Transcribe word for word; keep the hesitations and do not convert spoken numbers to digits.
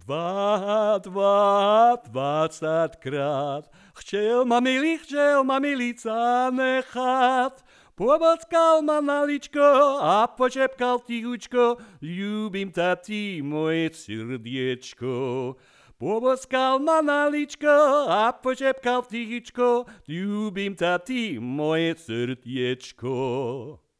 Dva, dva, dvacátkrát chtěl ma milý, chtěl ma milica nechat. Pobockal ma maličko a počepkal tichučko, ľúbim ťa ty, moje srdiečko. Poboskal ma maličko a počepkal tichučko, ľúbim ťa ty, moje srdiečko.